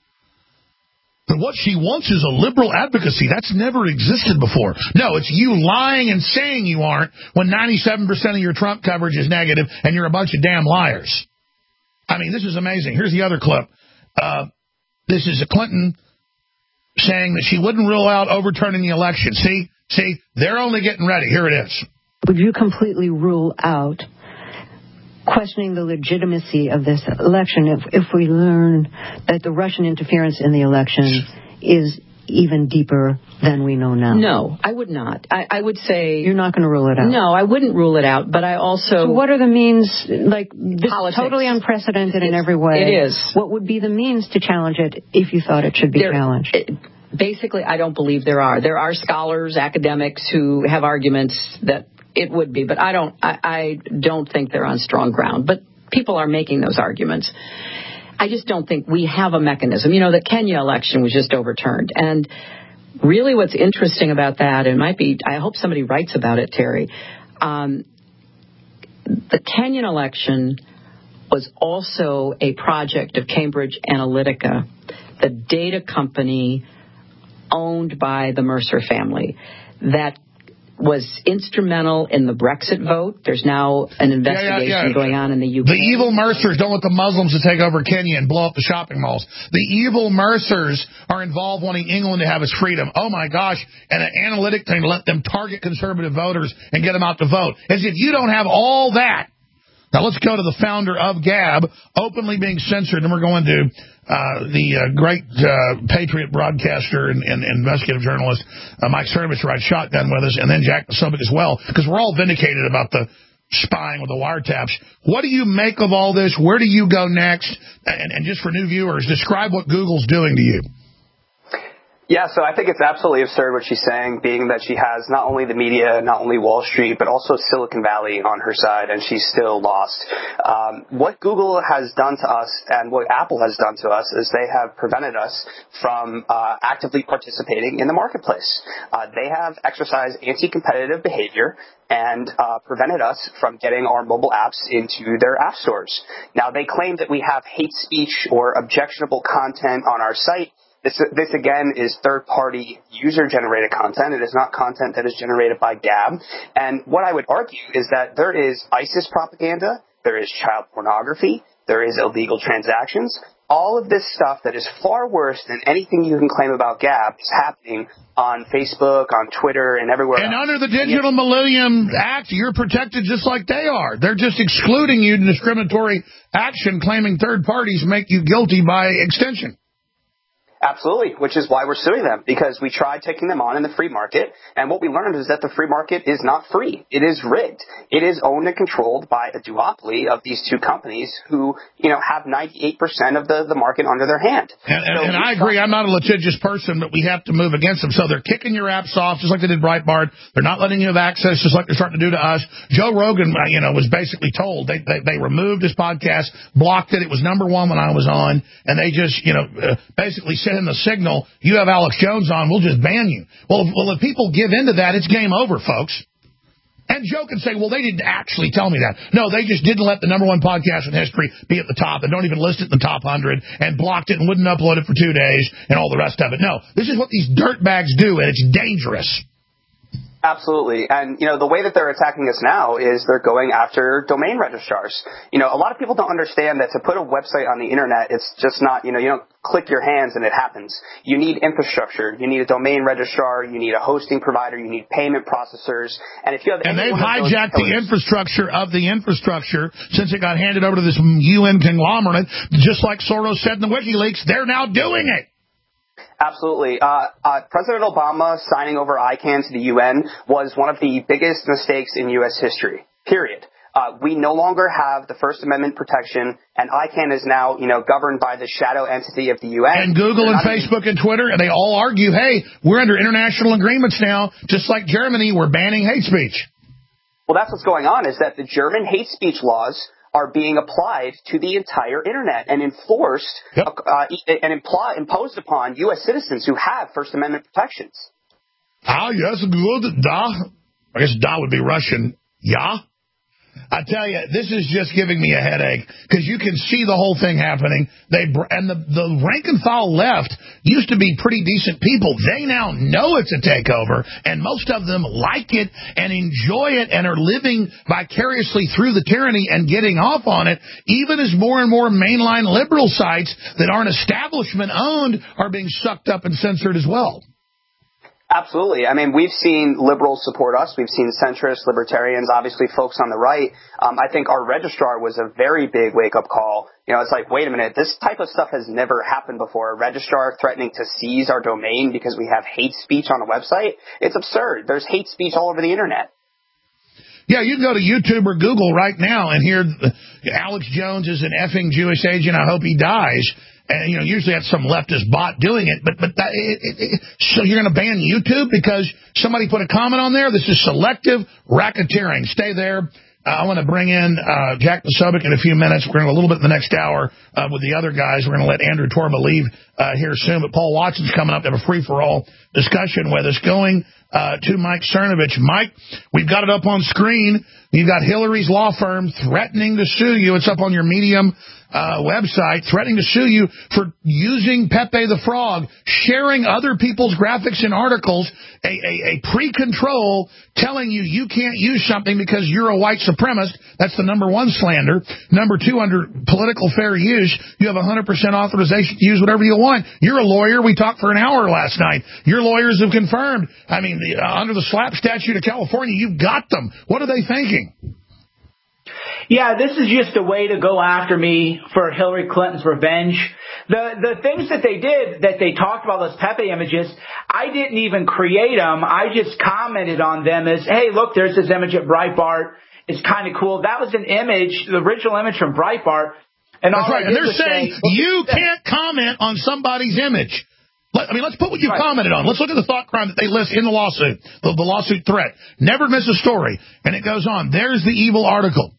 that what she wants is a liberal advocacy. That's never existed before. No, it's you lying and saying you aren't when 97% of your Trump coverage is negative and you're a bunch of damn liars. I mean, this is amazing. Here's the other clip. This is a Clinton saying that she wouldn't rule out overturning the election. See, they're only getting ready. Here it is. Would you completely rule out questioning the legitimacy of this election if we learn that the Russian interference in the election is even deeper than we know now? No, I would not. I would say... You're not going to rule it out? No, I wouldn't rule it out, but I also... So what are the means, like, this politics. Is totally unprecedented in every way. It is. What would be the means to challenge it if you thought it should be challenged? Basically, I don't believe there are. There are scholars, academics who have arguments that it would be, but I don't think they're on strong ground. But people are making those arguments. I just don't think we have a mechanism. You know, the Kenya election was just overturned. And really what's interesting about that, and might be, I hope somebody writes about it, Terry, the Kenyan election was also a project of Cambridge Analytica, the data company owned by the Mercer family, that was instrumental in the Brexit vote. There's now an investigation going on in the UK. The evil Mercers don't want the Muslims to take over Kenya and blow up the shopping malls. The evil Mercers are involved wanting England to have its freedom. Oh, my gosh. And an analytic thing to let them target conservative voters and get them out to vote. As if you don't have all that. Now, let's go to the founder of Gab, openly being censored, and we're going to the great patriot broadcaster and investigative journalist, Mike Cernovich, ride shotgun with us, and then Jack Posobiec as well, because we're all vindicated about the spying with the wiretaps. What do you make of all this? Where do you go next? And just for new viewers, describe what Google's doing to you. Yeah, so I think it's absolutely absurd what she's saying, being that she has not only the media, not only Wall Street, but also Silicon Valley on her side, and she's still lost. What Google has done to us and what Apple has done to us is they have prevented us from actively participating in the marketplace. They have exercised anti-competitive behavior and prevented us from getting our mobile apps into their app stores. Now, they claim that we have hate speech or objectionable content on our site. This again, is third-party user-generated content. It is not content that is generated by Gab. And what I would argue is that there is ISIS propaganda, there is child pornography, there is illegal transactions. All of this stuff that is far worse than anything you can claim about Gab is happening on Facebook, on Twitter, and everywhere else. And under the Digital Millennium Act, you're protected just like they are. They're just excluding you to discriminatory action, claiming third parties make you guilty by extension. Absolutely, which is why we're suing them, because we tried taking them on in the free market, and what we learned is that the free market is not free. It is rigged. It is owned and controlled by a duopoly of these two companies who, have 98% of the market under their hand. And I agree. I'm not a litigious person, but we have to move against them. So they're kicking your apps off, just like they did Breitbart. They're not letting you have access, just like they're starting to do to us. Joe Rogan, was basically told they removed his podcast, blocked it. It was #1 when I was on, and they just, basically said in the signal, you have Alex Jones on, we'll just ban you. Well, if people give into that, it's game over, folks. And Joe can say, well, they didn't actually tell me that. No, they just didn't let the #1 podcast in history be at the top and don't even list it in the top 100 and blocked it and wouldn't upload it for 2 days and all the rest of it. No, this is what these dirtbags do, and it's dangerous. Absolutely. And, the way that they're attacking us now is they're going after domain registrars. A lot of people don't understand that to put a website on the internet, it's just not, you don't click your hands and it happens. You need infrastructure. You need a domain registrar. You need a hosting provider. You need payment processors. And if you have, and they've hijacked the infrastructure of the infrastructure since it got handed over to this UN conglomerate, just like Soros said in the WikiLeaks. They're now doing it. Absolutely. President Obama signing over ICANN to the UN was one of the biggest mistakes in U.S. history, period. We no longer have the First Amendment protection, and ICANN is now, governed by the shadow entity of the UN. And Google and Facebook and Twitter, and they all argue, hey, we're under international agreements now, just like Germany, we're banning hate speech. Well, that's what's going on, is that the German hate speech laws are being applied to the entire internet and enforced and imposed upon U.S. citizens who have First Amendment protections. Ah, yes, good. Da. I guess da would be Russian. Yeah. I tell you, this is just giving me a headache because you can see the whole thing happening. The rank and file left used to be pretty decent people. They now know it's a takeover, and most of them like it and enjoy it and are living vicariously through the tyranny and getting off on it, even as more and more mainline liberal sites that aren't establishment-owned are being sucked up and censored as well. Absolutely. I mean, we've seen liberals support us. We've seen centrists, libertarians, obviously folks on the right. I think our registrar was a very big wake-up call. It's like, wait a minute, this type of stuff has never happened before. A registrar threatening to seize our domain because we have hate speech on a website. It's absurd. There's hate speech all over the internet. Yeah, you can go to YouTube or Google right now and hear Alex Jones is an effing Jewish agent. I hope he dies. And, usually that's some leftist bot doing it. So you're going to ban YouTube because somebody put a comment on there? This is selective racketeering. Stay there. I want to bring in Jack Posobiec in a few minutes. We're going to go a little bit in the next hour with the other guys. We're going to let Andrew Torba leave here soon. But Paul Watson's coming up to have a free-for-all discussion with us, going to Mike Cernovich. Mike, we've got it up on screen. You've got Hillary's law firm threatening to sue you. It's up on your Medium website, threatening to sue you for using Pepe the Frog, sharing other people's graphics and articles, a pre-control telling you can't use something because you're a white supremacist. That's the number one slander. Number two, under political fair use, you have 100% authorization to use whatever you want. You're a lawyer. We talked for an hour last night. Your lawyers have confirmed. I mean, under the SLAPP statute of California, you've got them. What are they thinking? Yeah, this is just a way to go after me for Hillary Clinton's revenge. The things that they did, that they talked about, those Pepe images, I didn't even create them. I just commented on them as, hey, look, there's this image at Breitbart. It's kind of cool. That was an image, the original image from Breitbart. And that's right. And they're saying you can't comment on somebody's image. Let's put what you commented on. Let's look at the thought crime that they list in the lawsuit, the lawsuit threat. Never miss a story. And it goes on. There's the evil article.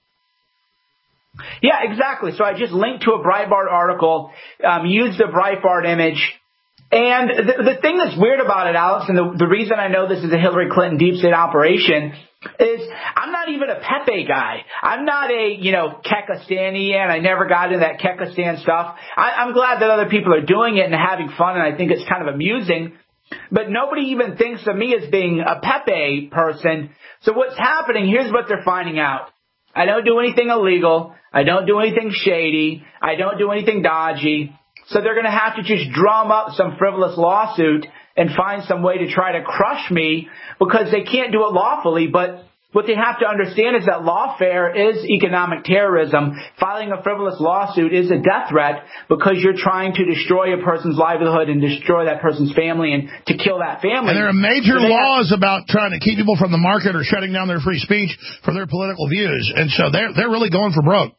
Yeah, exactly. So I just linked to a Breitbart article, used the Breitbart image. And the thing that's weird about it, Alex, and the reason I know this is a Hillary Clinton deep state operation is I'm not even a Pepe guy. I'm not a, Kekistanian. I never got into that Kekistan stuff. I'm glad that other people are doing it and having fun, and I think it's kind of amusing. But nobody even thinks of me as being a Pepe person. So what's happening, here's what they're finding out. I don't do anything illegal. I don't do anything shady. I don't do anything dodgy. So they're going to have to just drum up some frivolous lawsuit and find some way to try to crush me because they can't do it lawfully. But what they have to understand is that lawfare is economic terrorism. Filing a frivolous lawsuit is a death threat because you're trying to destroy a person's livelihood and destroy that person's family and to kill that family. And there are major laws about trying to keep people from the market or shutting down their free speech for their political views. And so they're really going for broke.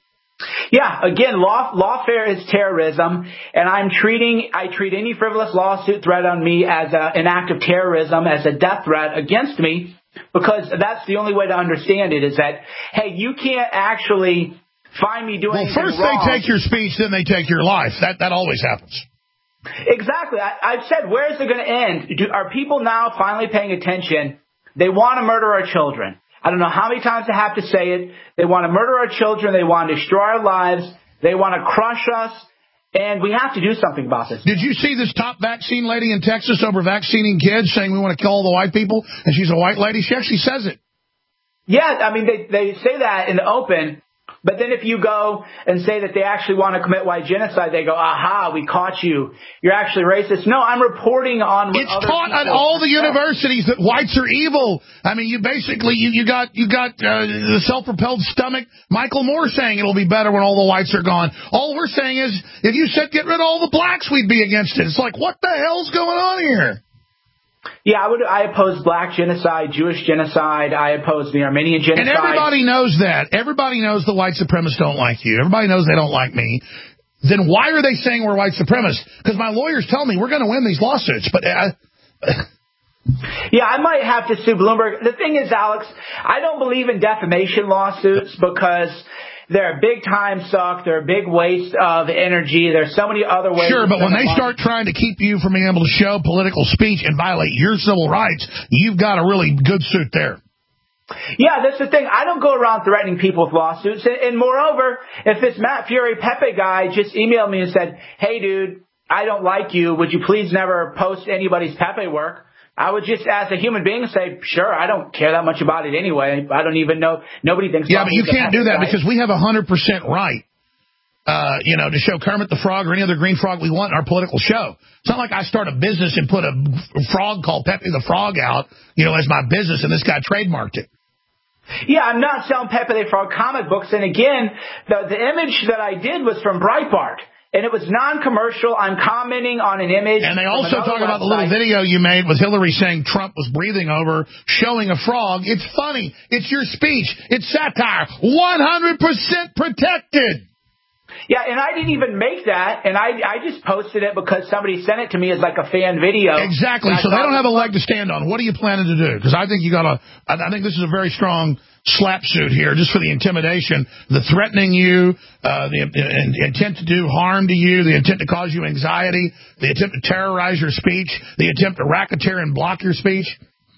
Yeah, again, lawfare is terrorism, and I treat any frivolous lawsuit threat on me as an act of terrorism, as a death threat against me, because that's the only way to understand it is that, hey, you can't actually find me doing anything wrong. Well, first they take your speech, then they take your life. That always happens. Exactly. I've said, where is it going to end? Are people now finally paying attention? They want to murder our children. I don't know how many times I have to say it. They want to murder our children. They want to destroy our lives. They want to crush us. And we have to do something about this. Did you see this top vaccine lady in Texas over vaccinating kids saying we want to kill all the white people? And she's a white lady. She actually says it. Yeah, I mean, they say that in the open. But then if you go and say that they actually want to commit white genocide, they go, aha, we caught you. You're actually racist. No, I'm reporting on what it's taught at all the universities that whites are evil. I mean, you got the self-propelled stomach. Michael Moore saying it'll be better when all the whites are gone. All we're saying is if you said get rid of all the blacks, we'd be against it. It's like, what the hell's going on here? Yeah, I oppose black genocide, Jewish genocide. I oppose the Armenian genocide. And everybody knows that. Everybody knows the white supremacists don't like you. Everybody knows they don't like me. Then why are they saying we're white supremacists? Because my lawyers tell me we're going to win these lawsuits. But yeah, I might have to sue Bloomberg. The thing is, Alex, I don't believe in defamation lawsuits because they're a big time suck. They're a big waste of energy. There's so many other ways. Sure, but when they start trying to keep you from being able to show political speech and violate your civil rights, you've got a really good suit there. Yeah, that's the thing. I don't go around threatening people with lawsuits. And moreover, if this Matt Fury Pepe guy just emailed me and said, hey, dude, I don't like you. Would you please never post anybody's Pepe work? I would just, as a human being, say, sure, I don't care that much about it anyway. I don't even know. Nobody thinks. Yeah, but you can't do that because we have 100% right, to show Kermit the Frog or any other green frog we want in our political show. It's not like I start a business and put a frog called Pepe the Frog out, as my business, and this guy trademarked it. Yeah, I'm not selling Pepe the Frog comic books. And again, the image that I did was from Breitbart. And it was non-commercial. I'm commenting on an image. And they also talk about the little video you made with Hillary saying Trump was breathing over, showing a frog. It's funny. It's your speech. It's satire. 100% protected. Yeah, and I didn't even make that, and I just posted it because somebody sent it to me as like a fan video. Exactly. So they don't have a leg to stand on. What are you planning to do? Because I think I think this is a very strong slap suit here, just for the intimidation, the threatening you, the intent to do harm to you, the intent to cause you anxiety, the attempt to terrorize your speech, the attempt to racketeer and block your speech.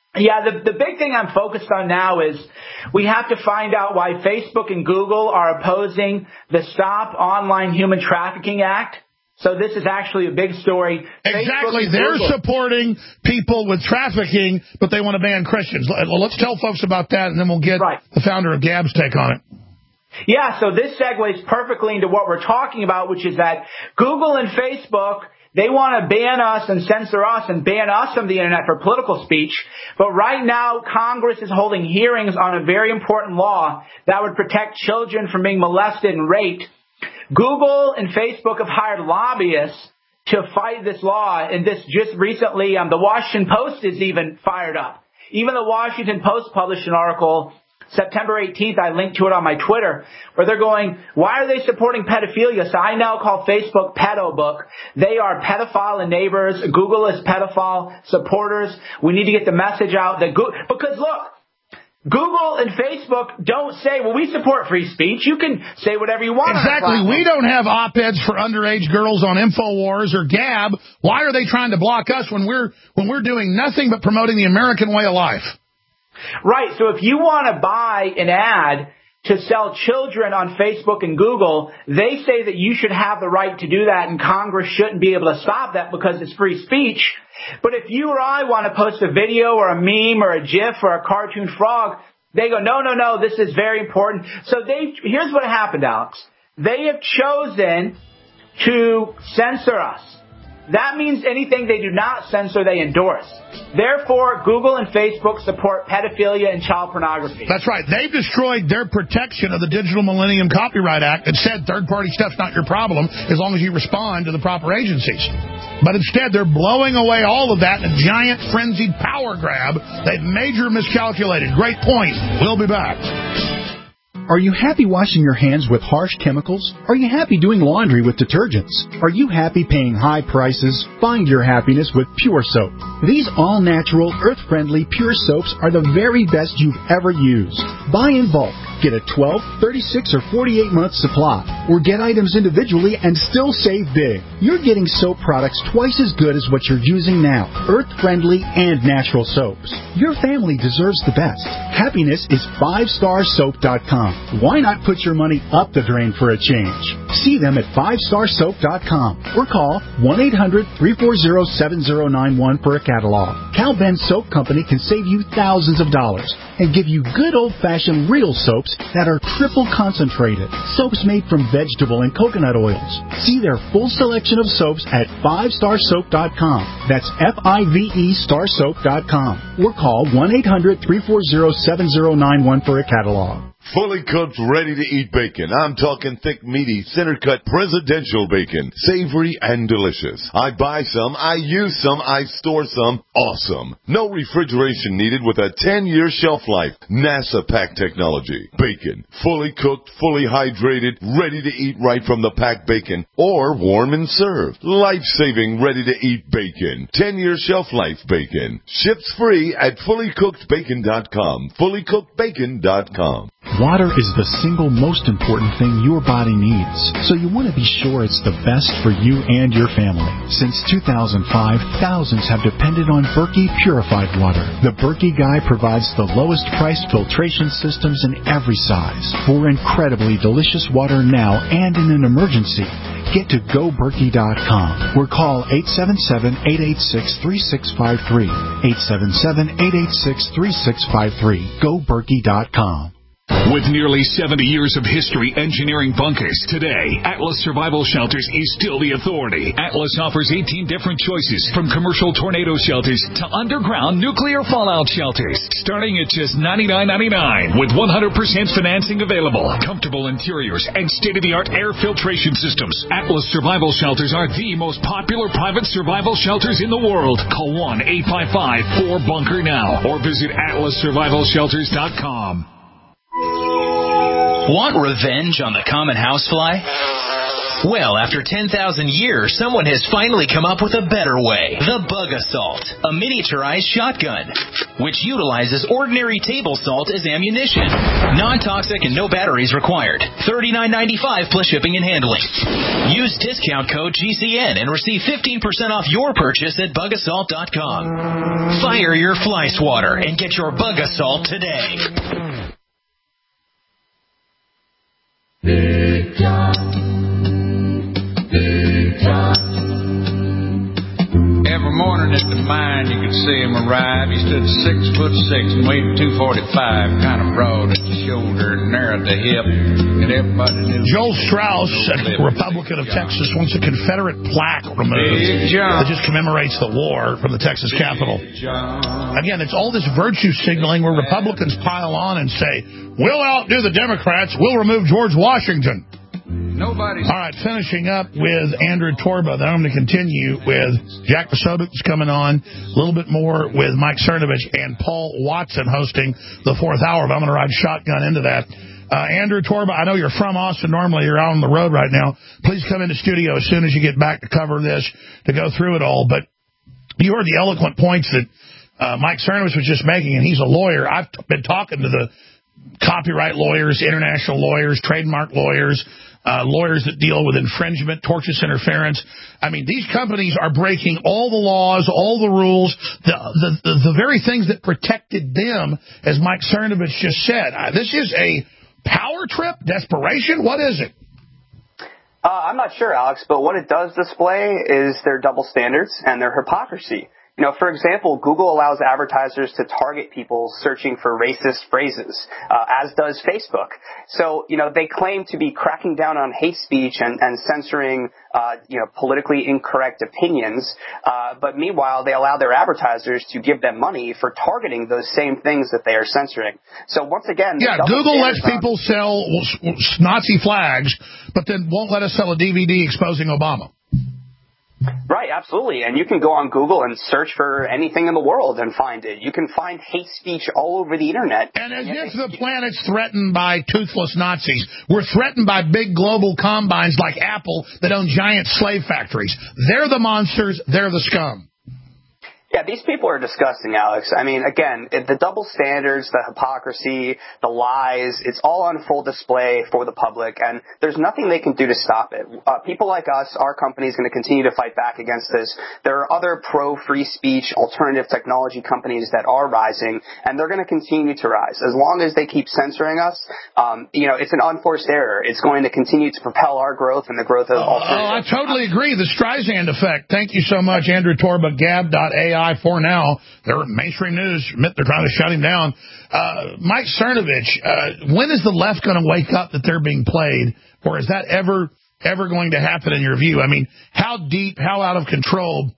Yeah, the big thing I'm focused on now is we have to find out why Facebook and Google are opposing the Stop Online Human Trafficking Act. So this is actually a big story. Exactly. They're supporting people with trafficking, but they want to ban Christians. Let's tell folks about that, and then we'll get the founder of Gab's take on it. Yeah, so this segues perfectly into what we're talking about, which is that Google and Facebook, they want to ban us and censor us and ban us from the Internet for political speech. But right now, Congress is holding hearings on a very important law that would protect children from being molested and raped. Google and Facebook have hired lobbyists to fight this law, and this just recently, the Washington Post is even fired up. Even the Washington Post published an article September 18th, I linked to it on my Twitter, where they're going, why are they supporting pedophilia? So I now call Facebook Pedo Book. They are pedophile enablers. Google is pedophile supporters. We need to get the message out that because look, Google and Facebook don't say, well, we support free speech. You can say whatever you want. Exactly. We don't have op-eds for underage girls on InfoWars or Gab. Why are they trying to block us when we're doing nothing but promoting the American way of life? Right. So if you want to buy an ad to sell children on Facebook and Google, they say that you should have the right to do that, and Congress shouldn't be able to stop that because it's free speech. But if you or I want to post a video or a meme or a GIF or a cartoon frog, they go, no, this is very important. So here's what happened, Alex. They have chosen to censor us. That means anything they do not censor, they endorse. Therefore, Google and Facebook support pedophilia and child pornography. That's right. They've destroyed their protection of the Digital Millennium Copyright Act that said third-party stuff's not your problem as long as you respond to the proper agencies. But instead, they're blowing away all of that in a giant, frenzied power grab. They've major miscalculated. Great point. We'll be back. Are you happy washing your hands with harsh chemicals? Are you happy doing laundry with detergents? Are you happy paying high prices? Find your happiness with Pure Soap. These all-natural, earth-friendly Pure Soaps are the very best you've ever used. Buy in bulk. Get a 12, 36, or 48-month supply. Or get items individually and still save big. You're getting soap products twice as good as what you're using now. Earth-friendly and natural soaps. Your family deserves the best. Happiness is 5starsoap.com. Why not put your money up the drain for a change? See them at 5starsoap.com or call 1-800-340-7091 for a catalog. Cal Ben Soap Company can save you thousands of dollars and give you good old-fashioned real soaps that are triple concentrated. Soaps made from vegetable and coconut oils. See their full selection of soaps at 5starsoap.com. That's F-I-V-E starsoap.com. Or call 1-800-340-7091 for a catalog. Fully cooked, ready-to-eat bacon. I'm talking thick, meaty, center-cut presidential bacon. Savory and delicious. I buy some, I use some, I store some. Awesome. No refrigeration needed with a 10-year shelf life. NASA pack technology. Bacon. Fully cooked, fully hydrated, ready to eat right from the packed bacon. Or warm and served. Life-saving, ready-to-eat bacon. 10-year shelf life bacon. Ships free at fullycookedbacon.com. Fullycookedbacon.com. Water is the single most important thing your body needs, so you want to be sure it's the best for you and your family. Since 2005, thousands have depended on Berkey purified water. The Berkey Guy provides the lowest priced filtration systems in every size. For incredibly delicious water now and in an emergency, get to GoBerkey.com or call 877-886-3653. 877-886-3653. GoBerkey.com. With nearly 70 years of history engineering bunkers, today, Atlas Survival Shelters is still the authority. Atlas offers 18 different choices, from commercial tornado shelters to underground nuclear fallout shelters, starting at just $99.99 with 100% financing available, comfortable interiors, and state-of-the-art air filtration systems. Atlas Survival Shelters are the most popular private survival shelters in the world. Call 1-855-4BUNKER now or visit atlassurvivalshelters.com. Want revenge on the common housefly? Well, after 10,000 years, someone has finally come up with a better way. The Bug Assault, a miniaturized shotgun. which utilizes ordinary table salt as ammunition. Non-toxic and no batteries required. $39.95 plus shipping and handling. Use discount code GCN and receive 15% off your purchase at Bug-A-Salt.com. Fire your fly swatter and get your Bug-A-Salt today. Big John. Big John. Every morning at the mine, you could see him arrive. He stood 6'6" and weighed 245, kind of broad at the shoulder and narrow at the hip. And everybody knew. Joel Strauss, a Republican of Texas, wants a Confederate plaque removed that just commemorates the war from the Texas Capitol. Again, it's all this virtue signaling where Republicans pile on and say, we'll outdo the Democrats, we'll remove George Washington. All right, finishing up with Andrew Torba. Then I'm going to continue with Jack Posobiec's coming on, a little bit more with Mike Cernovich and Paul Watson hosting the fourth hour. But I'm going to ride shotgun into that. Andrew Torba, I know you're from Austin. Normally you're out on the road right now. Please come into studio as soon as you get back to cover this, to go through it all. But you heard the eloquent points that Mike Cernovich was just making, and he's a lawyer. I've been talking to the copyright lawyers, international lawyers, trademark lawyers, lawyers that deal with infringement, tortious interference. I mean, these companies are breaking all the laws, all the rules, the very things that protected them, as Mike Cernovich just said. This is a power trip, desperation. What is it? I'm not sure, Alex, but what it does display is their double standards and their hypocrisy. You know, for example, Google allows advertisers to target people searching for racist phrases, as does Facebook. So, you know, they claim to be cracking down on hate speech and censoring, politically incorrect opinions. But meanwhile, they allow their advertisers to give them money for targeting those same things that they are censoring. So once again, Google lets people sell Nazi flags, but then won't let us sell a DVD exposing Obama. Right, absolutely. And you can go on Google and search for anything in the world and find it. You can find hate speech all over the internet. And as if the planet's threatened by toothless Nazis, we're threatened by big global combines like Apple that own giant slave factories. They're the monsters. They're the scum. Yeah, these people are disgusting, Alex. I mean, again, the double standards, the hypocrisy, the lies, it's all on full display for the public, and there's nothing they can do to stop it. People like us, our company is going to continue to fight back against this. There are other pro-free speech, alternative technology companies that are rising, and they're going to continue to rise. As long as they keep censoring us, it's an unforced error. It's going to continue to propel our growth and the growth of alternatives. I totally agree. The Streisand effect. Thank you so much, Andrew Torba, Gab.ai. For now, they're mainstream news. They're trying to shut him down. Mike Cernovich, when is the left going to wake up that they're being played, or is that ever going to happen in your view? I mean, how deep, how out of control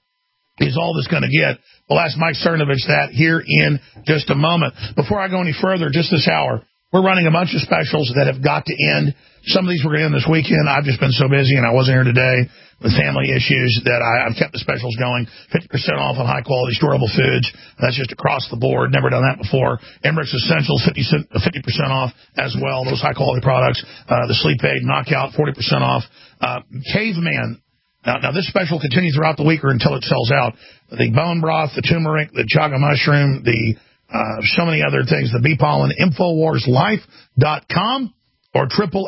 is all this going to get? We'll ask Mike Cernovich that here in just a moment. Before I go any further, just this hour, we're running a bunch of specials that have got to end. Some of these were going to end this weekend. I've just been so busy, and I wasn't here today with family issues that I've kept the specials going. 50% off on high-quality storable foods. That's just across the board. Never done that before. Emmerich Essentials, 50% off as well. Those high-quality products. The Sleep Aid Knockout, 40% off. Caveman. Now, this special continues throughout the week or until it sells out. The bone broth, the turmeric, the chaga mushroom, the so many other things. The bee pollen, InfoWarsLife.com or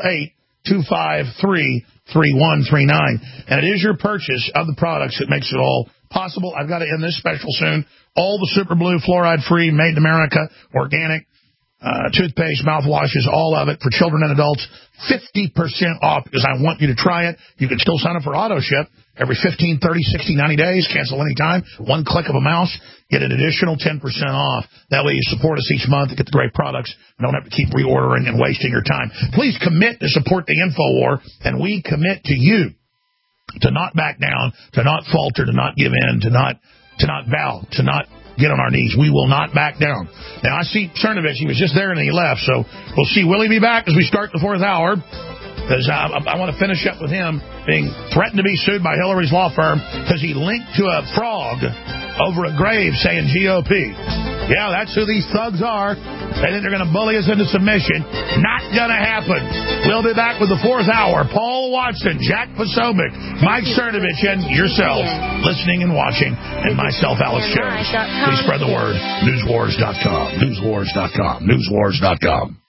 888-253-3139. And it is your purchase of the products that makes it all possible. I've got to end this special soon. All the Super Blue, fluoride-free, made in America, organic, toothpaste, mouthwashes, all of it for children and adults, 50% off because I want you to try it. You can still sign up for auto ship every 15, 30, 60, 90 days. Cancel anytime. One click of a mouse. Get an additional 10% off. That way you support us each month to get the great products. You don't have to keep reordering and wasting your time. Please commit to support the InfoWar, and we commit to you to not back down, to not falter, to not give in, to not bow, to not get on our knees. We will not back down. Now, I see Cernovich. He was just there and he left. So we'll see. Will he be back as we start the fourth hour? Because I want to finish up with him being threatened to be sued by Hillary's law firm because he linked to a frog over a grave saying GOP. Yeah, that's who these thugs are. and then they're going to bully us into submission. Not going to happen. We'll be back with the 4th hour. Paul Watson, Jack Posobiec, Mike Cernovich, and yourself listening and watching, and myself, Alex Jones. Please spread the word. Newswars.com. Newswars.com. Newswars.com.